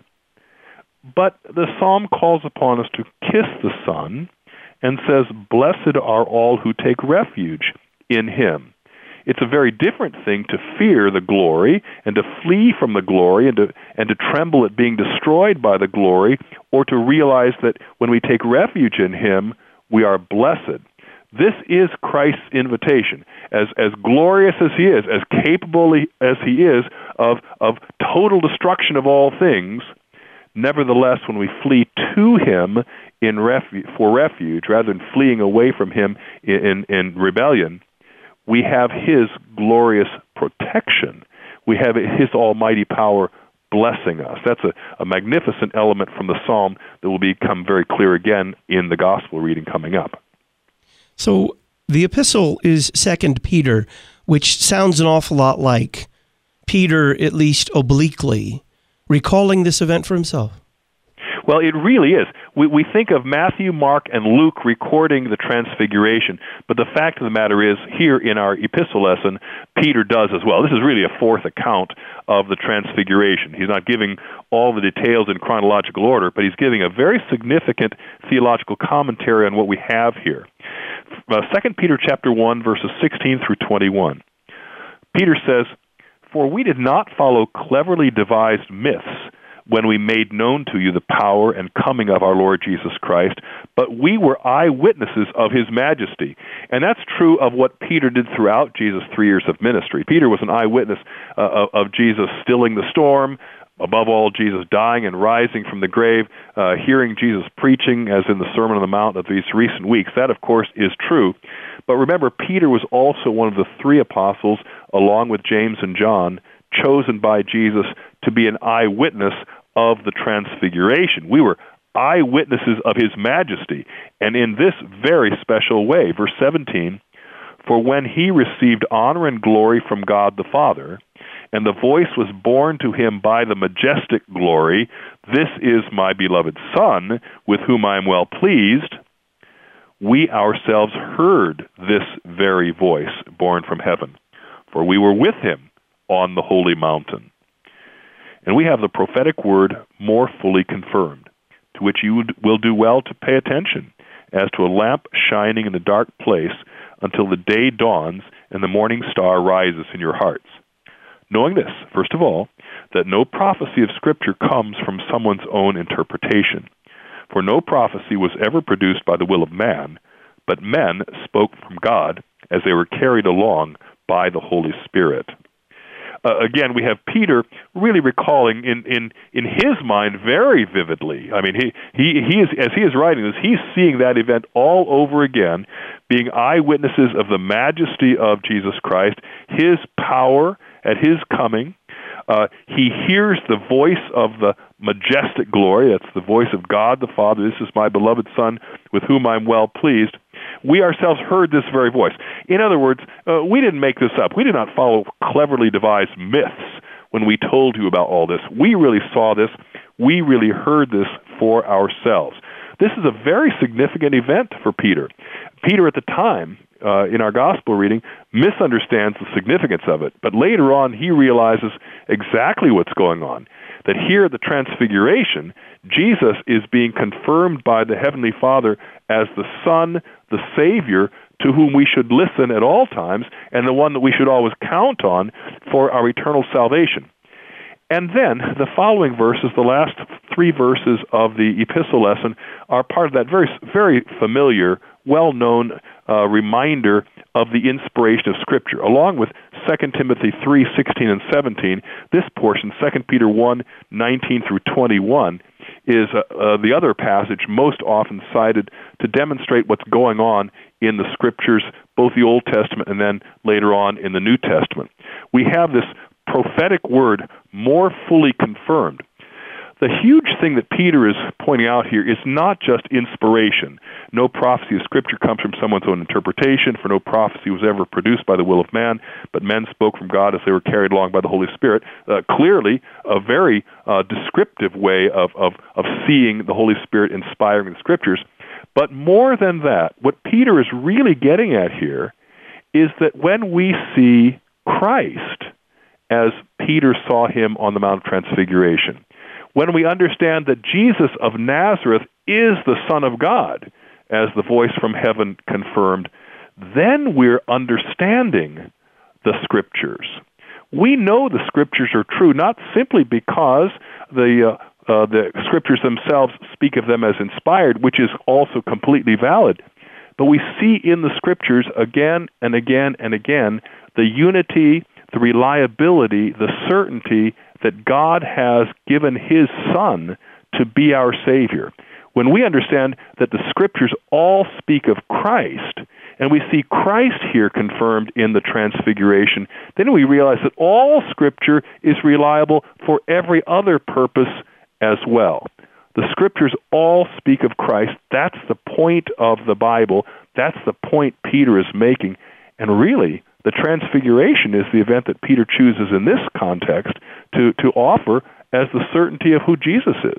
But the psalm calls upon us to kiss the Son and says, blessed are all who take refuge in him. It's a very different thing to fear the glory and to flee from the glory and to, and to tremble at being destroyed by the glory, or to realize that when we take refuge in him, we are blessed. This is Christ's invitation. As, as glorious as he is, as capable as he is of, of total destruction of all things, nevertheless, when we flee to him in refu- for refuge, rather than fleeing away from him in, in, in rebellion, we have his glorious protection. We have his almighty power blessing us. That's a, a magnificent element from the psalm that will become very clear again in the gospel reading coming up. So the epistle is Second Peter, which sounds an awful lot like Peter, at least obliquely, recalling this event for himself. Well, it really is. We, we think of Matthew, Mark, and Luke recording the Transfiguration, but the fact of the matter is, here in our epistle lesson, Peter does as well. This is really a fourth account of the Transfiguration. He's not giving all the details in chronological order, but he's giving a very significant theological commentary on what we have here. Uh, Second Peter chapter one, verses sixteen through twenty-one. Peter says, "For we did not follow cleverly devised myths when we made known to you the power and coming of our Lord Jesus Christ, but we were eyewitnesses of his majesty." And that's true of what Peter did throughout Jesus' three years of ministry. Peter was an eyewitness uh, of, of Jesus stilling the storm, above all, Jesus dying and rising from the grave, uh, hearing Jesus preaching, as in the Sermon on the Mount of these recent weeks. That, of course, is true. But remember, Peter was also one of the three apostles, along with James and John, chosen by Jesus to be an eyewitness of the Transfiguration. We were eyewitnesses of his majesty, and in this very special way. Verse seventeen, "For when he received honor and glory from God the Father, and the voice was borne to him by the majestic glory, 'This is my beloved Son, with whom I am well pleased,' we ourselves heard this very voice borne from heaven, for we were with him on the holy mountain." And we have the prophetic word more fully confirmed, to which you will do well to pay attention, as to a lamp shining in the dark place until the day dawns and the morning star rises in your hearts. Knowing this, first of all, that no prophecy of Scripture comes from someone's own interpretation. For no prophecy was ever produced by the will of man, but men spoke from God as they were carried along by the Holy Spirit. Uh, again, we have Peter really recalling in, in, in his mind very vividly. I mean, he, he, he is, as he is writing this, he's seeing that event all over again, being eyewitnesses of the majesty of Jesus Christ, his power at his coming. Uh, he hears the voice of the majestic glory. That's the voice of God the Father. "This is my beloved Son, with whom I'm well pleased." We ourselves heard this very voice. In other words, uh, we didn't make this up. We did not follow cleverly devised myths when we told you about all this. We really saw this. We really heard this for ourselves. This is a very significant event for Peter. Peter at the time uh, in our gospel reading, misunderstands the significance of it. But later on, he realizes exactly what's going on. That here at the Transfiguration, Jesus is being confirmed by the Heavenly Father as the Son, the Savior, to whom we should listen at all times, and the one that we should always count on for our eternal salvation. And then the following verses, the last three verses of the epistle lesson, are part of that very, very familiar, well-known uh, reminder of the inspiration of Scripture. Along with Second Timothy three sixteen and seventeen, this portion, Second Peter one nineteen through twenty-one, is uh, uh, the other passage most often cited to demonstrate what's going on in the Scriptures, both the Old Testament and then later on in the New Testament. We have this prophetic word, more fully confirmed. The huge thing that Peter is pointing out here is not just inspiration. No prophecy of Scripture comes from someone's own interpretation, for no prophecy was ever produced by the will of man, but men spoke from God as they were carried along by the Holy Spirit. Uh, clearly, a very uh, descriptive way of, of, of seeing the Holy Spirit inspiring the Scriptures. But more than that, what Peter is really getting at here is that when we see Christ, as Peter saw him on the Mount of Transfiguration, when we understand that Jesus of Nazareth is the Son of God, as the voice from heaven confirmed, then we're understanding the Scriptures. We know the Scriptures are true, not simply because the uh, uh, the Scriptures themselves speak of them as inspired, which is also completely valid, but we see in the Scriptures again and again and again the unity, the reliability, the certainty that God has given His Son to be our Savior. When we understand that the Scriptures all speak of Christ, and we see Christ here confirmed in the Transfiguration, then we realize that all Scripture is reliable for every other purpose as well. The Scriptures all speak of Christ. That's the point of the Bible. That's the point Peter is making. And really, the Transfiguration is the event that Peter chooses in this context to, to offer as the certainty of who Jesus is.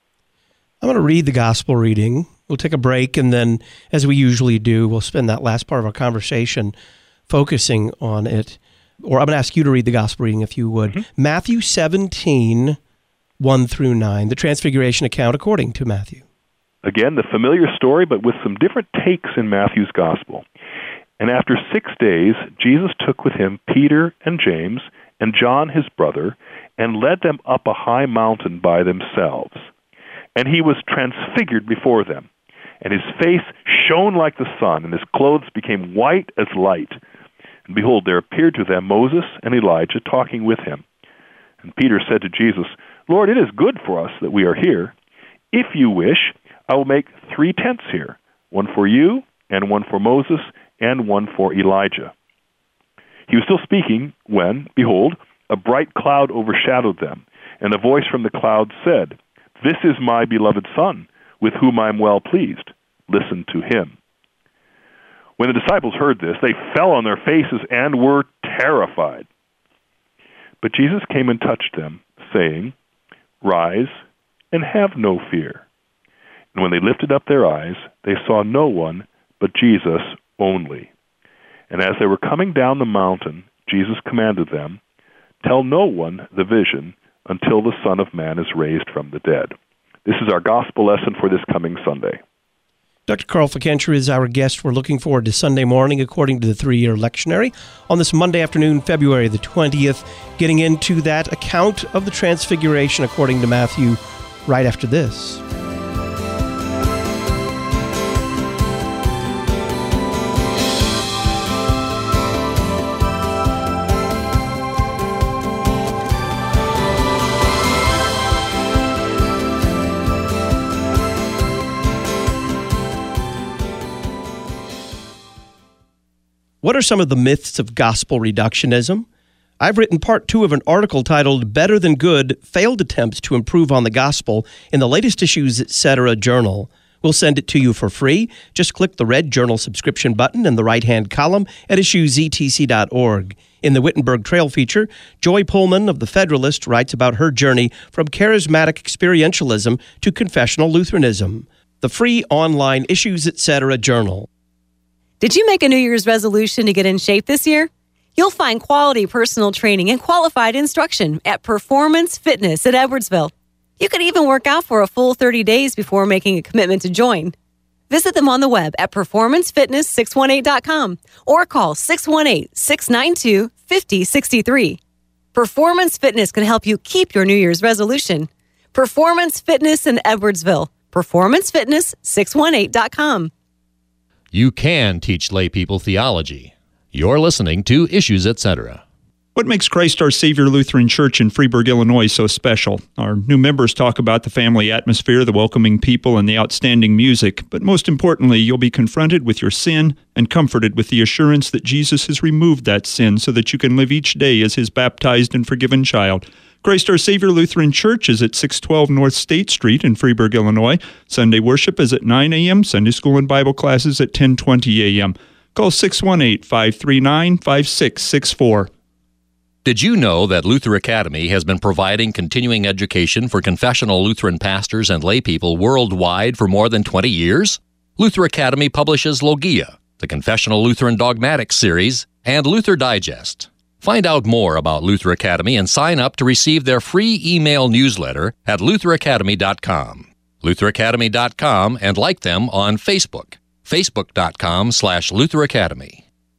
I'm going to read the gospel reading. We'll take a break, and then, as we usually do, we'll spend that last part of our conversation focusing on it. Or I'm going to ask you to read the gospel reading, if you would. Mm-hmm. Matthew seventeen, one through nine, the Transfiguration account according to Matthew. Again, the familiar story, but with some different takes in Matthew's gospel. And after six days, Jesus took with him Peter and James and John his brother, and led them up a high mountain by themselves. And he was transfigured before them, and his face shone like the sun, and his clothes became white as light. And behold, there appeared to them Moses and Elijah talking with him. And Peter said to Jesus, Lord, it is good for us that we are here. If you wish, I will make three tents here, one for you, and one for Moses, and one for Elijah. He was still speaking when, behold, a bright cloud overshadowed them, and a voice from the cloud said, This is my beloved Son, with whom I am well pleased. Listen to him. When the disciples heard this, they fell on their faces and were terrified. But Jesus came and touched them, saying, Rise and have no fear. And when they lifted up their eyes, they saw no one but Jesus only. And as they were coming down the mountain, Jesus commanded them, Tell no one the vision until the Son of Man is raised from the dead. This is our gospel lesson for this coming Sunday. Doctor Carl Fickenscher is our guest. We're looking forward to Sunday morning, according to the three-year lectionary, on this Monday afternoon, February the twentieth, getting into that account of the Transfiguration, according to Matthew, right after this. What are some of the myths of gospel reductionism? I've written part two of an article titled Better Than Good, Failed Attempts to Improve on the Gospel in the latest Issues, et cetera journal. We'll send it to you for free. Just click the red journal subscription button in the right-hand column at issues e t c dot org. In the Wittenberg Trail feature, Joy Pullman of The Federalist writes about her journey from charismatic experientialism to confessional Lutheranism. The free online Issues, et cetera journal. Did you make a New Year's resolution to get in shape this year? You'll find quality personal training and qualified instruction at Performance Fitness at Edwardsville. You could even work out for a full thirty days before making a commitment to join. Visit them on the web at performance fitness six one eight dot com or call six one eight, six nine two, five zero six three. Performance Fitness can help you keep your New Year's resolution. Performance Fitness in Edwardsville. performance fitness six one eight dot com. You can teach lay people theology. You're listening to Issues, et cetera. What makes Christ Our Savior Lutheran Church in Freeburg, Illinois so special? Our new members talk about the family atmosphere, the welcoming people, and the outstanding music. But most importantly, you'll be confronted with your sin and comforted with the assurance that Jesus has removed that sin so that you can live each day as His baptized and forgiven child. Christ Our Savior Lutheran Church is at six twelve North State Street in Freeburg, Illinois. Sunday worship is at nine a.m., Sunday school and Bible classes at ten twenty a.m. Call six one eight, five three nine, five six six four. Did you know that Luther Academy has been providing continuing education for confessional Lutheran pastors and laypeople worldwide for more than twenty years? Luther Academy publishes Logia, the Confessional Lutheran Dogmatics series, and Luther Digest. Find out more about Luther Academy and sign up to receive their free email newsletter at luther academy dot com. luther academy dot com and like them on Facebook. facebook dot com slash Luther Academy.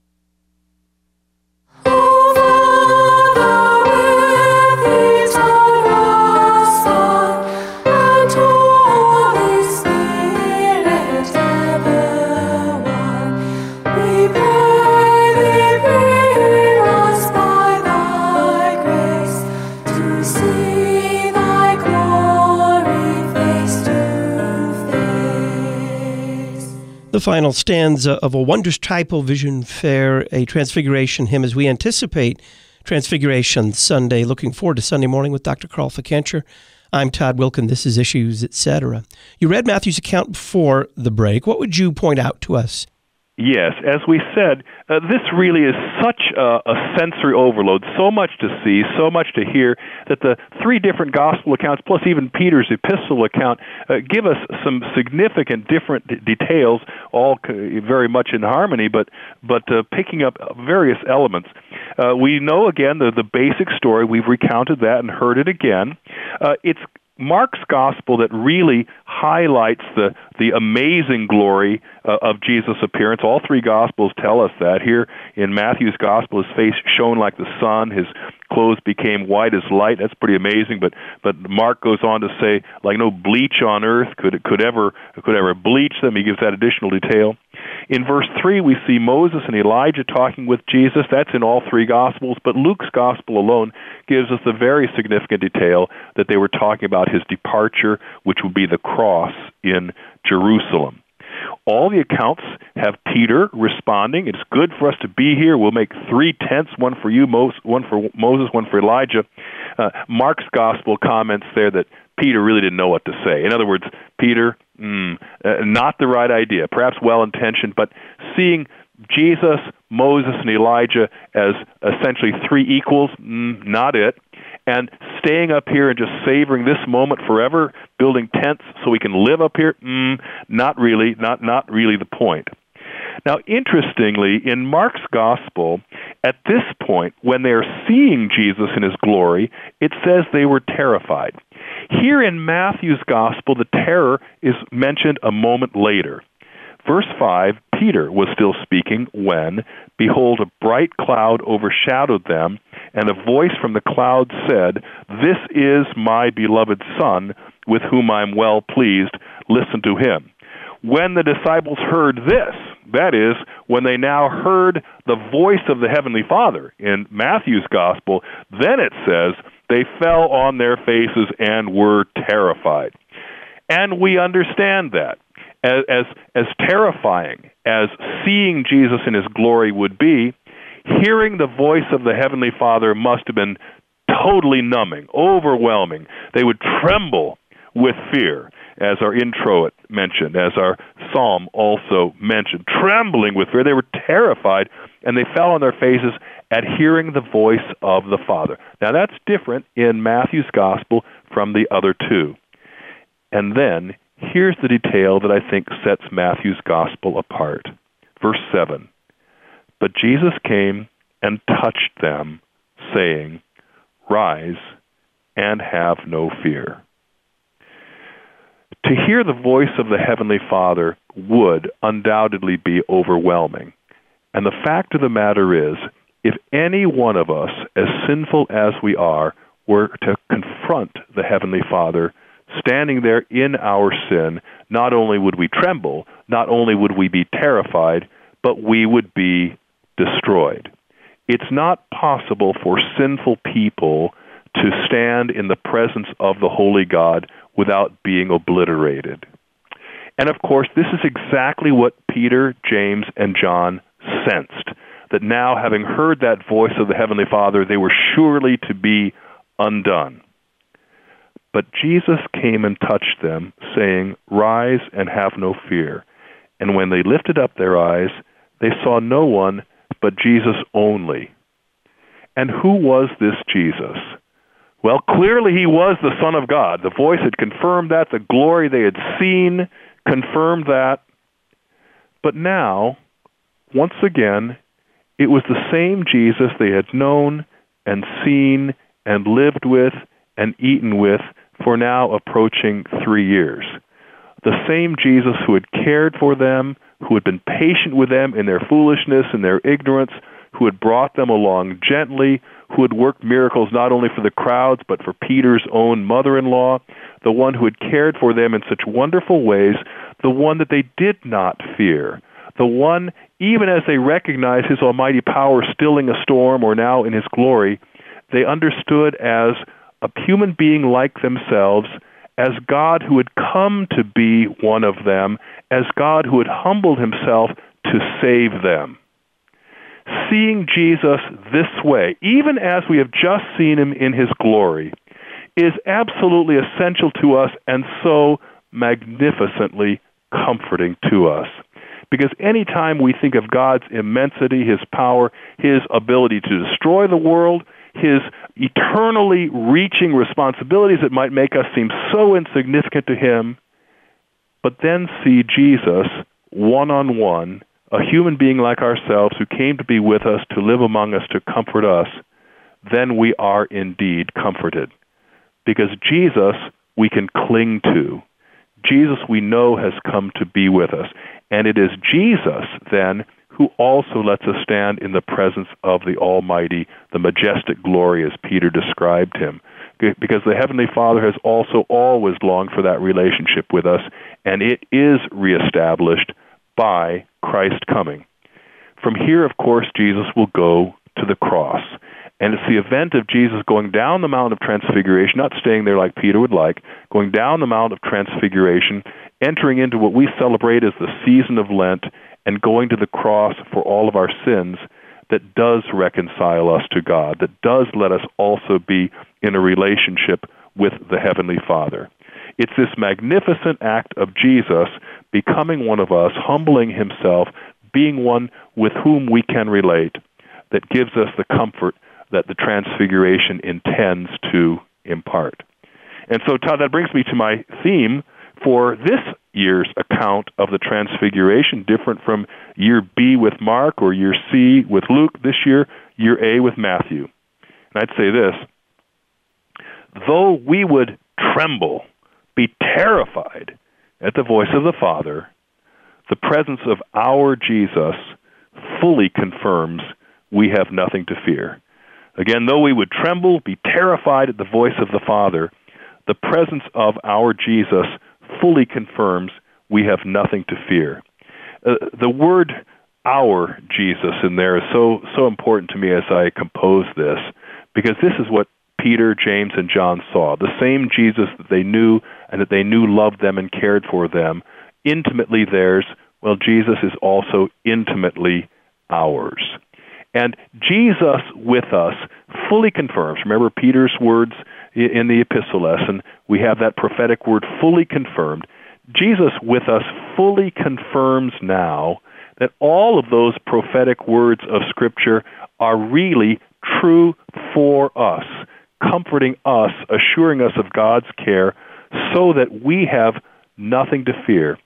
The final stanza of A Wondrous Typal Vision Fair, a Transfiguration hymn as we anticipate Transfiguration Sunday. Looking forward to Sunday morning with Doctor Carl Fikencher. I'm Todd Wilkin. This is Issues, et cetera. You read Matthew's account before the break. What would you point out to us? Yes, as we said, uh, this really is such a, a sensory overload, so much to see, so much to hear, that the three different gospel accounts, plus even Peter's epistle account, uh, give us some significant different d- details, all c- very much in harmony, but but uh, picking up various elements. Uh, we know, again, the, the basic story. We've recounted that and heard it again. Uh, it's Mark's gospel that really highlights the, the amazing glory uh, of Jesus' appearance. All three gospels tell us that. Here in Matthew's gospel, his face shone like the sun, his clothes became white as light. That's pretty amazing. But but Mark goes on to say, like no bleach on earth could could ever could ever bleach them. He gives that additional detail. In verse three, we see Moses and Elijah talking with Jesus. That's in all three Gospels, but Luke's Gospel alone gives us the very significant detail that they were talking about his departure, which would be the cross in Jerusalem. All the accounts have Peter responding, "It's good for us to be here. We'll make three tents, one for you, one for Moses, one for Elijah." Uh, Mark's Gospel comments there that Peter really didn't know what to say. In other words, Peter, mm, uh, not the right idea, perhaps well-intentioned, but seeing Jesus, Moses, and Elijah as essentially three equals, mm, not it. And staying up here and just savoring this moment forever, building tents so we can live up here, mm, not really, not not really the point. Now, interestingly, in Mark's Gospel, at this point, when they're seeing Jesus in his glory, it says they were terrified. Here in Matthew's Gospel, the terror is mentioned a moment later. Verse five, Peter was still speaking when, behold, a bright cloud overshadowed them, and a voice from the cloud said, "This is my beloved Son, with whom I am well pleased. Listen to him." When the disciples heard this, that is, when they now heard the voice of the Heavenly Father in Matthew's Gospel, then it says, they fell on their faces and were terrified. And we understand that. As, as, as terrifying as seeing Jesus in his glory would be, hearing the voice of the Heavenly Father must have been totally numbing, overwhelming. They would tremble with fear, as our intro mentioned, as our psalm also mentioned. Trembling with fear. They were terrified, and they fell on their faces at hearing the voice of the Father. Now, that's different in Matthew's Gospel from the other two. And then, here's the detail that I think sets Matthew's Gospel apart. Verse seven, but Jesus came and touched them, saying, Rise and have no fear. To hear the voice of the Heavenly Father would undoubtedly be overwhelming. And the fact of the matter is, if any one of us, as sinful as we are, were to confront the Heavenly Father, standing there in our sin, not only would we tremble, not only would we be terrified, but we would be destroyed. It's not possible for sinful people to stand in the presence of the Holy God without being obliterated. And of course, this is exactly what Peter, James, and John sensed, that now, having heard that voice of the Heavenly Father, they were surely to be undone. But Jesus came and touched them, saying, Rise and have no fear. And when they lifted up their eyes, they saw no one but Jesus only. And who was this Jesus? Well, clearly he was the Son of God. The voice had confirmed that. The glory they had seen confirmed that. But now, once again, it was the same Jesus they had known and seen and lived with and eaten with for now approaching three years. The same Jesus who had cared for them, who had been patient with them in their foolishness and their ignorance, who had brought them along gently, who had worked miracles not only for the crowds but for Peter's own mother-in-law, the one who had cared for them in such wonderful ways, the one that they did not fear, the one, even as they recognized his almighty power stilling a storm or now in his glory, they understood as a human being like themselves, as God who had come to be one of them, as God who had humbled himself to save them. Seeing Jesus this way, even as we have just seen him in his glory, is absolutely essential to us and so magnificently comforting to us. Because any time we think of God's immensity, his power, his ability to destroy the world, his eternally reaching responsibilities that might make us seem so insignificant to him, but then see Jesus one-on-one, a human being like ourselves who came to be with us, to live among us, to comfort us, then we are indeed comforted. Because Jesus we can cling to. Jesus we know has come to be with us. And it is Jesus, then, who also lets us stand in the presence of the Almighty, the majestic glory as Peter described him. Because the Heavenly Father has also always longed for that relationship with us, and it is reestablished by Christ coming. From here, of course, Jesus will go to the cross. And it's the event of Jesus going down the Mount of Transfiguration, not staying there like Peter would like, going down the Mount of Transfiguration, entering into what we celebrate as the season of Lent, and going to the cross for all of our sins, that does reconcile us to God, that does let us also be in a relationship with the Heavenly Father. It's this magnificent act of Jesus becoming one of us, humbling himself, being one with whom we can relate, that gives us the comfort that the Transfiguration intends to impart. And so, Todd, that brings me to my theme for this year's account of the Transfiguration, different from year B with Mark or year C with Luke. This year, year A with Matthew. And I'd say this: though we would tremble, be terrified at the voice of the Father, the presence of our Jesus fully confirms we have nothing to fear. Again, though we would tremble, be terrified at the voice of the Father, the presence of our Jesus fully confirms we have nothing to fear. Uh, the word "our Jesus" in there is so so important to me as I compose this, because this is what Peter, James, and John saw. The same Jesus that they knew and that they knew loved them and cared for them, intimately theirs. Well, Jesus is also intimately ours. And Jesus with us fully confirms. Remember Peter's words in the epistle lesson. We have that prophetic word, fully confirmed. Jesus with us fully confirms now that all of those prophetic words of Scripture are really true for us, comforting us, assuring us of God's care, so that we have nothing to fear.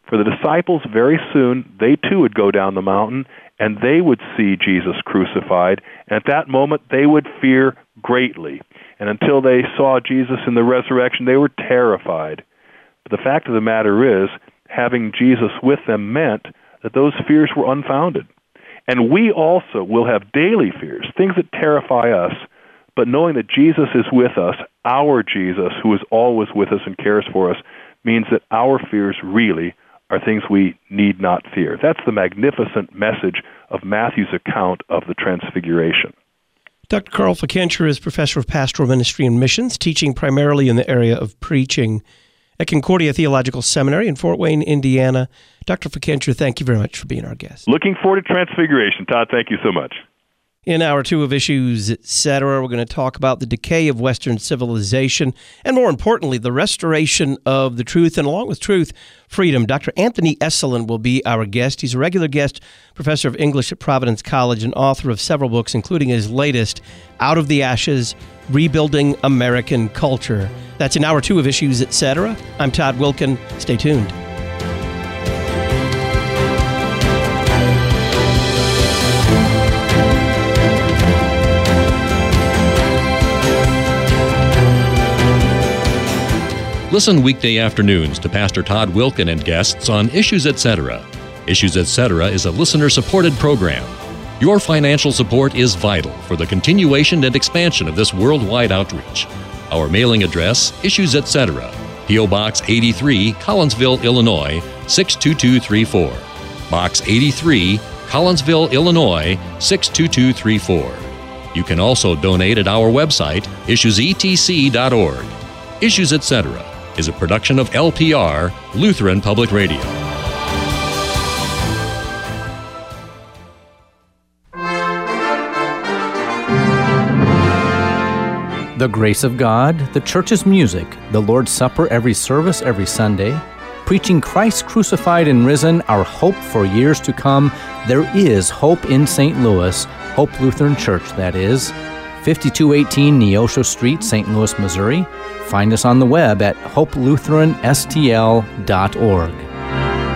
For the disciples, very soon, they too would go down the mountain, and they would see Jesus crucified, and at that moment they would fear greatly. And until they saw Jesus in the resurrection, they were terrified. But the fact of the matter is, having Jesus with them meant that those fears were unfounded. And we also will have daily fears, things that terrify us, but knowing that Jesus is with us, our Jesus, who is always with us and cares for us, means that our fears really are things we need not fear. That's the magnificent message of Matthew's account of the Transfiguration. Doctor Carl Fickenscher is professor of pastoral ministry and missions, teaching primarily in the area of preaching at Concordia Theological Seminary in Fort Wayne, Indiana. Doctor Fickenscher, thank you very much for being our guest. Looking forward to Transfiguration. Todd, thank you so much. In hour two of Issues, et cetera, we're going to talk about the decay of Western civilization and, more importantly, the restoration of the truth, and along with truth, freedom. Doctor Anthony Esolen will be our guest. He's a regular guest professor of English at Providence College and author of several books, including his latest, Out of the Ashes, Rebuilding American Culture. That's in hour two of Issues, et cetera. I'm Todd Wilken. Stay tuned. Listen weekday afternoons to Pastor Todd Wilken and guests on Issues, et cetera. Issues, et cetera is a listener-supported program. Your financial support is vital for the continuation and expansion of this worldwide outreach. Our mailing address, Issues, et cetera. P O. Box eighty-three, Collinsville, Illinois, six two two three four. Box eighty-three, Collinsville, Illinois, six two two three four. You can also donate at our website, issues e t c dot org. Issues, et cetera is a production of L P R, Lutheran Public Radio. The grace of God, the church's music, the Lord's Supper every service every Sunday, preaching Christ crucified and risen, our hope for years to come. There is hope in Saint Louis, Hope Lutheran Church, that is. fifty-two eighteen Neosho Street, Saint Louis, Missouri. Find us on the web at hope lutheran s t l dot org.